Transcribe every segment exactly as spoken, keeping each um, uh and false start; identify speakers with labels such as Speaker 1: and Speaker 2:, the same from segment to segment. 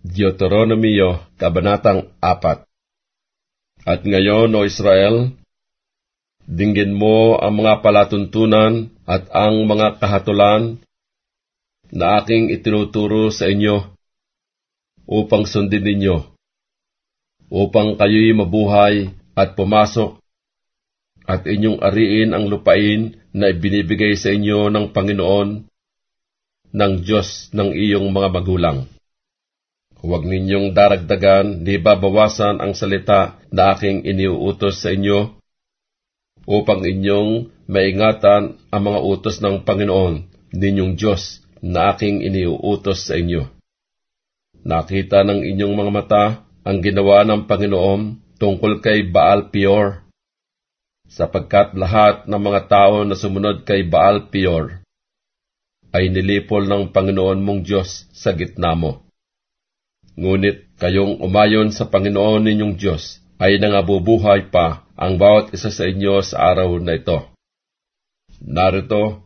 Speaker 1: Deuteronomio, Kabanatang apat. At ngayon, O Israel, dinggin mo ang mga palatuntunan at ang mga kahatulan na aking itinuturo sa inyo upang sundin ninyo, upang kayo'y mabuhay at pumasok at inyong ariin ang lupain na ibinibigay sa inyo ng Panginoon, ng Diyos ng iyong mga magulang. Huwag ninyong daragdagan ni babawasan ang salita na aking iniuutos sa inyo upang inyong maingatan ang mga utos ng Panginoon, ninyong Diyos, na aking iniuutos sa inyo. Nakita ng inyong mga mata ang ginawa ng Panginoon tungkol kay Baal Peor, sapagkat lahat ng mga tao na sumunod kay Baal Peor ay nilipol ng Panginoon mong Diyos sa gitna mo. Ngunit kayong umayon sa Panginoon ninyong Diyos ay nangabubuhay pa ang bawat isa sa inyo sa araw na ito. Narito,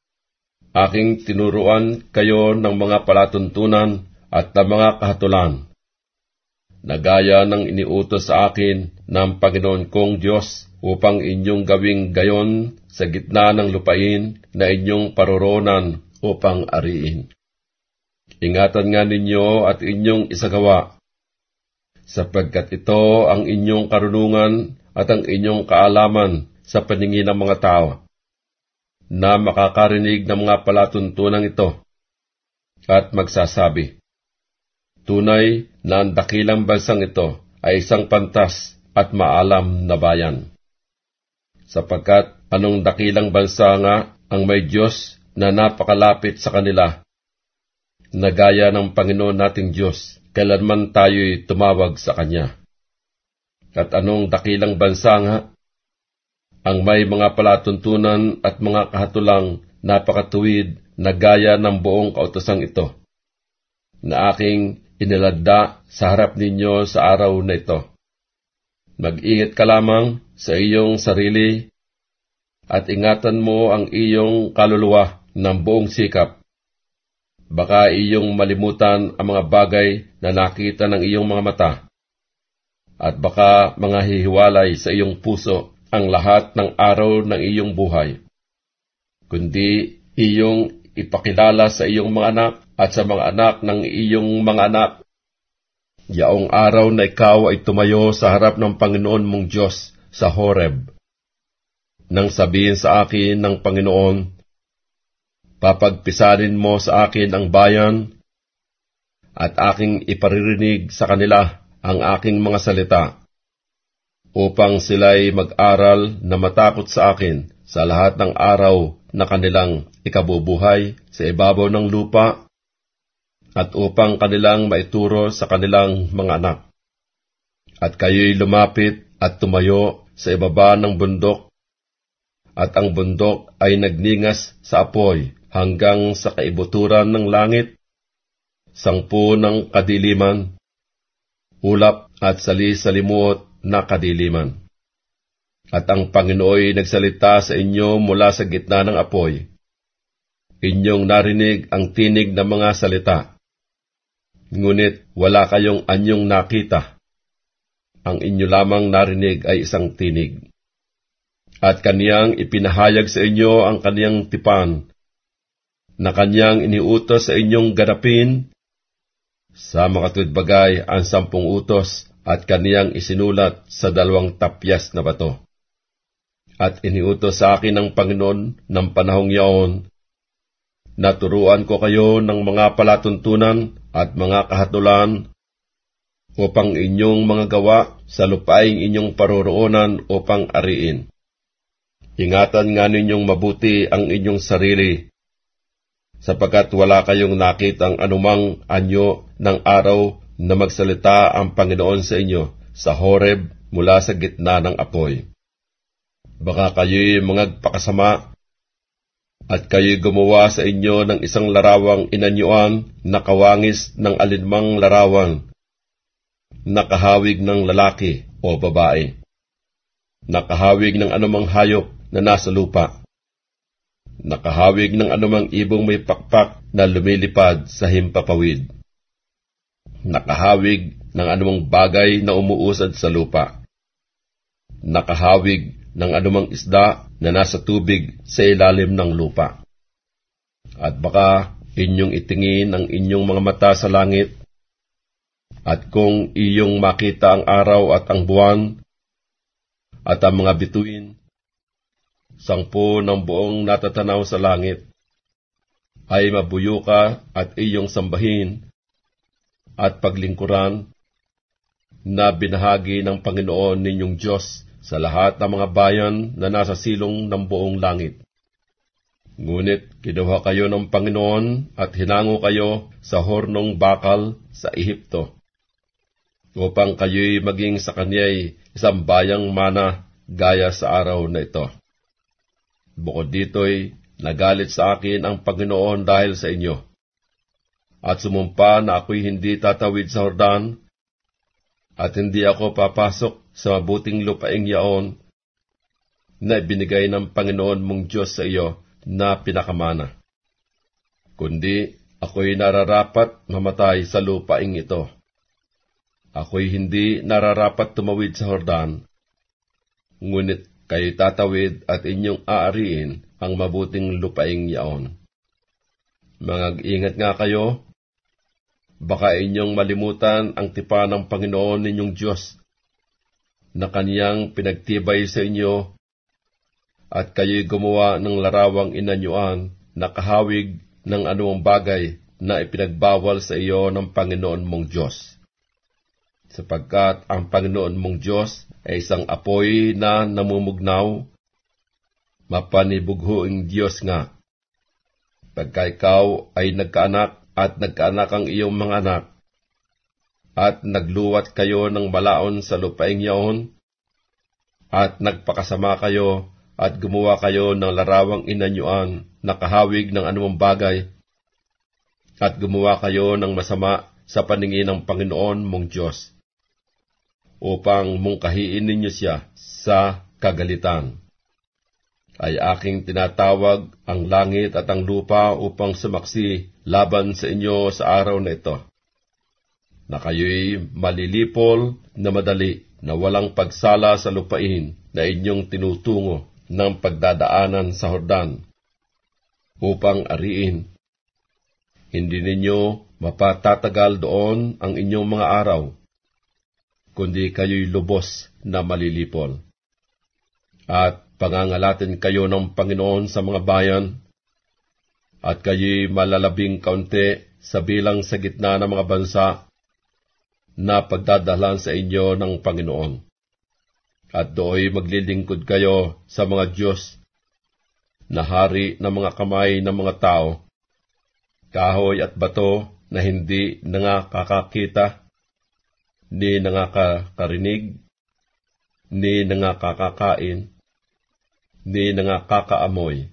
Speaker 1: aking tinuruan kayo ng mga palatuntunan at ng mga kahatulan, na gaya ng iniutos sa akin ng Panginoon kong Diyos upang inyong gawing gayon sa gitna ng lupain na inyong paroroonan upang ariin. Ingatan nga ninyo at inyong isagawa, sapagkat ito ang inyong karunungan at ang inyong kaalaman sa paningin ng mga tao, na makakarinig ng mga palatuntunan ito, at magsasabi, tunay na ang dakilang bansang ito ay isang pantas at maalam na bayan. Sapagkat anong dakilang bansa nga ang may Diyos na napakalapit sa kanila, na gaya ng Panginoon nating Diyos, kailanman tayo'y tumawag sa Kanya. At anong dakilang bansa nga ang may mga palatuntunan at mga kahatulang napakatuwid na gaya ng buong kautosang ito, na aking iniladda sa harap ninyo sa araw na ito. Mag-ingat ka lamang sa iyong sarili at ingatan mo ang iyong kaluluwa ng buong sikap. Baka iyong malimutan ang mga bagay na nakita ng iyong mga mata, at baka mga hihiwalay sa iyong puso ang lahat ng araw ng iyong buhay, kundi iyong ipakilala sa iyong mga anak at sa mga anak ng iyong mga anak, yaong araw na ikaw ay tumayo sa harap ng Panginoon mong Diyos sa Horeb, nang sabihin sa akin ng Panginoon, papagpisanin mo sa akin ang bayan, at aking iparirinig sa kanila ang aking mga salita, upang sila'y mag-aral na matakot sa akin sa lahat ng araw na kanilang ikabubuhay sa ibabaw ng lupa, at upang kanilang maituro sa kanilang mga anak. At kayo'y lumapit at tumayo sa ibaba ng bundok, at ang bundok ay nagningas sa apoy hanggang sa kaibuturan ng langit, sangpu ng kadiliman, ulap at sali-salimuot na kadiliman. At ang Panginooy nagsalita sa inyo mula sa gitna ng apoy. Inyong narinig ang tinig ng mga salita, ngunit wala kayong anyong nakita. Ang inyo lamang narinig ay isang tinig. At kaniyang ipinahayag sa inyo ang kaniyang tipan, na kanyang iniutos sa inyong ganapin, sa mga tudbagay ang sampung utos, at kaniyang isinulat sa dalawang tapyas na bato. At iniutos sa akin ng Panginoon ng panahong yaon, na turuan ko kayo ng mga palatuntunan at mga kahatulan, upang inyong mga gawa sa lupaing inyong paroroonan upang ariin. Ingatan nga ninyong mabuti ang inyong sarili, sapagkat wala kayong nakitang anumang anyo ng araw na magsalita ang Panginoon sa inyo sa Horeb mula sa gitna ng apoy. Baka kayo'y mangagpakasama, at kayo'y gumawa sa inyo ng isang larawang inanyuan na kawangis ng alinmang larawan, nakahawig ng lalaki o babae, nakahawig ng anumang hayop na nasa lupa, nakahawig ng anumang ibong may pakpak na lumilipad sa himpapawid. nakahawig ng anumang bagay na umuusad sa lupa, nakahawig ng anumang isda na nasa tubig sa ilalim ng lupa. At baka inyong itingin ang inyong mga mata sa langit, at kung iyong makita ang araw at ang buwan, at ang mga bituin, sangpo ng buong natatanaw sa langit, ay mabuyo ka at iyong sambahin at paglingkuran na binahagi ng Panginoon ninyong Diyos sa lahat ng mga bayan na nasa silong ng buong langit. Ngunit kinuha kayo ng Panginoon at hinango kayo sa hornong bakal sa Ehipto, upang kayo'y maging sa kanya'y isang bayang mana gaya sa araw na ito. Bukod dito'y nagalit sa akin ang Panginoon dahil sa inyo, at sumumpa na ako'y hindi tatawid sa Jordan, at hindi ako papasok sa mabuting lupaing yaon na ibinigay ng Panginoon mong Diyos sa iyo na pinakamana, kundi ako'y nararapat mamatay sa lupaing ito. Ako'y hindi nararapat tumawid sa Jordan, ngunit kayo tatawid at inyong aariin ang mabuting lupaing yaon. Mag-ingat nga kayo, baka inyong malimutan ang tipan ng Panginoon ninyong Diyos, na kaniyang pinagtibay sa inyo, at kayo'y gumawa ng larawang inanyuan na kahawig ng anumang bagay na ipinagbawal sa iyo ng Panginoon mong Diyos. Sapagkat ang Panginoon mong Diyos ay isang apoy na namumugnaw, mapanibughoing Diyos nga. Pagka ikaw ay nagkaanak at nagkaanak ang iyong mga anak, at nagluwat kayo ng malaon sa lupaing yaon, at nagpakasama kayo at gumawa kayo ng larawang inanyuan na kahawig ng anumang bagay, at gumawa kayo ng masama sa paningin ng Panginoon mong Diyos, upang mungkahiin ninyo siya sa kagalitan, ay aking tinatawag ang langit at ang lupa upang sumaksi laban sa inyo sa araw na ito, na kayo'y malilipol na madali na walang pagsala sa lupain na inyong tinutungo ng pagdadaanan sa Jordan, upang ariin. Hindi ninyo mapatatagal doon ang inyong mga araw, kundi kayo'y lubos na malilipol. At pangangalatin kayo ng Panginoon sa mga bayan, at kayo'y malalabing kaunti sa bilang sa gitna ng mga bansa na pagdadalan sa inyo ng Panginoon. At do'y maglilingkod kayo sa mga Diyos na hari ng mga kamay ng mga tao, kahoy at bato na hindi nangakakakita, ni nangakakarinig, ni nangakakakain, ni nangakakaamoy.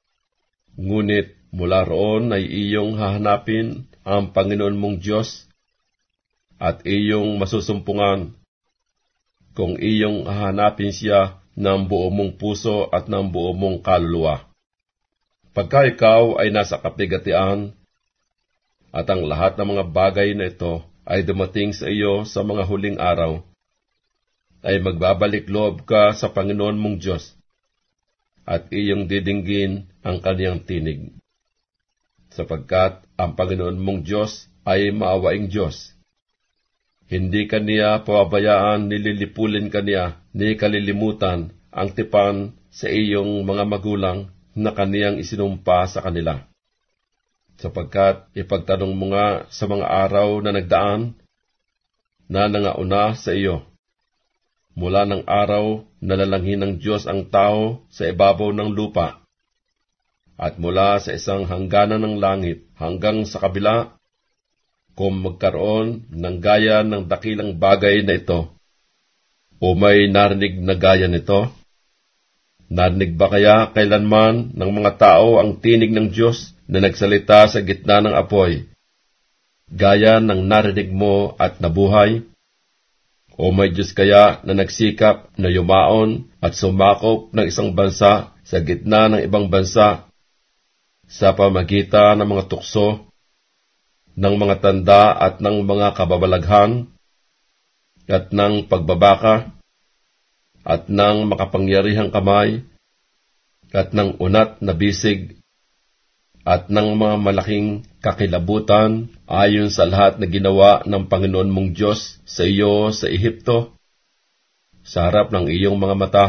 Speaker 1: Ngunit mula roon ay iyong hahanapin ang Panginoon mong Diyos, at iyong masusumpungan kung iyong hahanapin siya ng buo mong puso at ng buo mong kaluluwa. Pagka ikaw ay nasa kapigatian, at ang lahat ng mga bagay na ito ay dumating sa iyo sa mga huling araw, ay magbabalik loob ka sa Panginoon mong Diyos, at iyong didinggin ang kaniyang tinig. Sapagkat ang Panginoon mong Diyos ay maawaing Diyos. Hindi kaniya pababayaan, nililipulin kaniya, ni kalilimutan ang tipan sa iyong mga magulang na kaniyang isinumpa sa kanila. Sapagkat ipagtanong mo nga sa mga araw na nagdaan, na nangauna sa iyo, mula ng araw na lalanghin ng Diyos ang tao sa ibabaw ng lupa, at mula sa isang hangganan ng langit hanggang sa kabila, kung magkaroon ng gaya ng dakilang bagay na ito, o may narinig na gaya nito. Narinig ba kaya kailanman ng mga tao ang tinig ng Diyos na nagsalita sa gitna ng apoy, gaya ng narinig mo at nabuhay? O may Diyos kaya na nagsikap na yumaon at sumakop ng isang bansa sa gitna ng ibang bansa sa pamagitan ng mga tukso, ng mga tanda at ng mga kababalaghan, at ng pagbabaka, at ng makapangyarihang kamay, at ng unat na bisig, at ng mga malaking kakilabutan ayon sa lahat na ginawa ng Panginoon mong Diyos sa iyo sa Ehipto, sa harap ng iyong mga mata.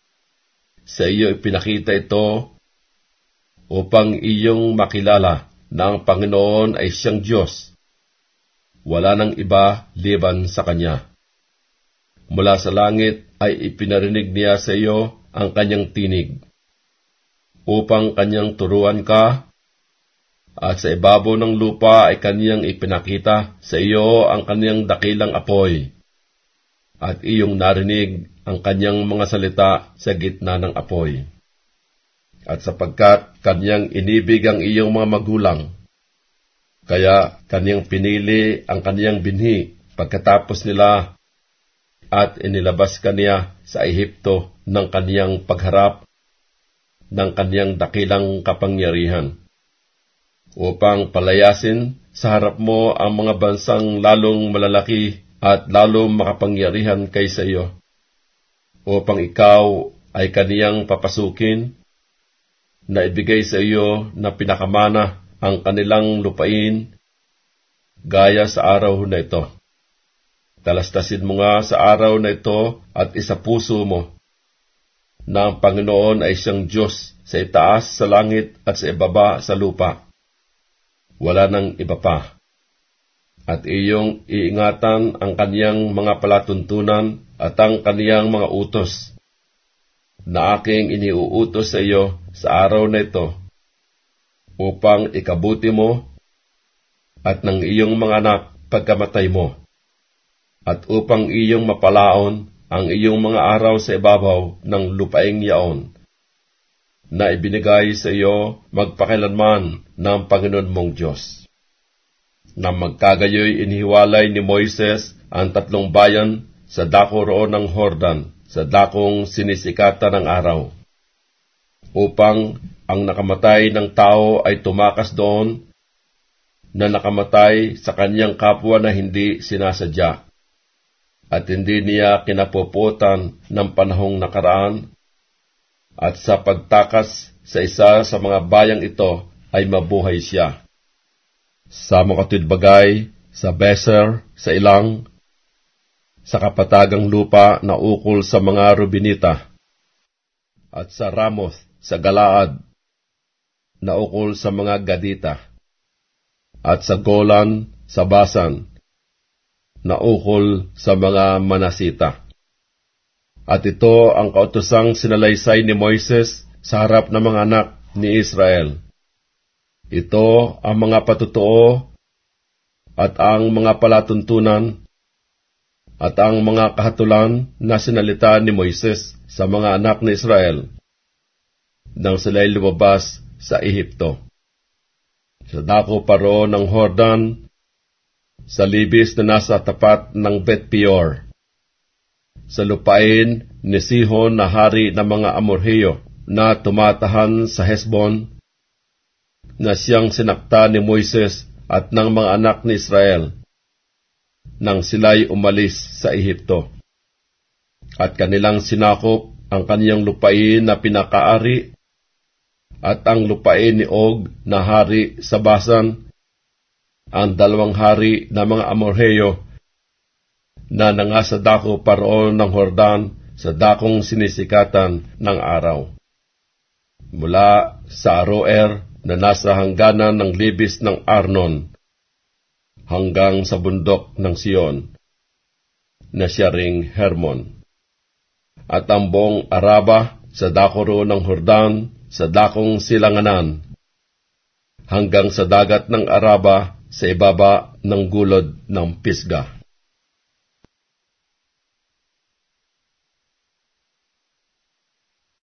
Speaker 1: Sa iyo ipinakita ito upang iyong makilala na ang Panginoon ay siyang Diyos. Wala nang iba liban sa Kanya. Mula sa langit ay ipinarinig niya sa iyo ang Kanyang tinig, upang Kanyang turuan ka, at sa ibabaw ng lupa ay Kanyang ipinakita sa iyo ang Kanyang dakilang apoy, at iyong narinig ang Kanyang mga salita sa gitna ng apoy. At sapagkat Kanyang inibig ang iyong mga magulang, kaya Kanyang pinili ang Kanyang binhi pagkatapos nila, at inilabas Kaniya sa Ehipto ng Kanyang pagharap ng Kanyang dakilang kapangyarihan, upang palayasin sa harap mo ang mga bansang lalong malalaki at lalong makapangyarihan kaysa iyo, upang ikaw ay Kaniyang papasukin, na ibigay sa iyo na pinakamana ang kanilang lupain, gaya sa araw na ito. Talastasin mo nga sa araw na ito at isapuso mo na ang Panginoon ay siyang Diyos sa itaas sa langit at sa ibaba sa lupa. Wala nang iba pa. At iyong iingatan ang Kaniyang mga palatuntunan at ang Kaniyang mga utos, na aking iniuutos sa iyo sa araw na ito, upang ikabuti mo at ng iyong mga anak pagkamatay mo, at upang iyong mapalaon ang iyong mga araw sa ibabaw ng lupaing yaon, na ibinigay sa iyo magpakailanman ng Panginoon mong Diyos. Na magkagayoy inihiwalay ni Moises ang tatlong bayan sa dako roon ng Jordan, sa dakong sinisikatan ng araw, upang ang nakamatay ng tao ay tumakas doon, na nakamatay sa kanyang kapwa na hindi sinasadya, at hindi niya kinapuputan ng panahong nakaraan, at sa pagtakas sa isa sa mga bayang ito ay mabuhay siya. Sa makatwid-bagay, sa Beser, sa Ilang, sa kapatagang lupa na ukol sa mga Rubinita, at sa Ramoth, sa Galaad, na ukol sa mga Gadita, at sa Golan, sa Basan, na ukol sa mga Manasita. At ito ang kautosang sinalaysay ni Moises sa harap ng mga anak ni Israel. Ito ang mga patutuo at ang mga palatuntunan at ang mga kahatulan na sinalita ni Moises sa mga anak ni Israel nang sila'y lumabas sa Ehipto. Sa dako paro ng Jordan, sa libis na nasa tapat ng Bet-peor, sa lupain ni Sihon na hari ng mga Amorheo na tumatahan sa Hesbon, na siyang sinakta ni Moises at ng mga anak ni Israel nang sila'y umalis sa Ehipto. At kanilang sinakop ang kaniyang lupain na pinakaari at ang lupain ni Og na hari sa Basan, ang dalawang hari na mga Amorheo na nangasa dako paroon ng Jordan sa dakong sinisikatan ng araw, mula sa Aroer na nasa hangganan ng libis ng Arnon hanggang sa bundok ng Sion na siya ring Hermon, at ang buong Araba sa dako roon ng Jordan sa dakong silanganan hanggang sa dagat ng Araba sa ibaba ng gulod ng Pisga.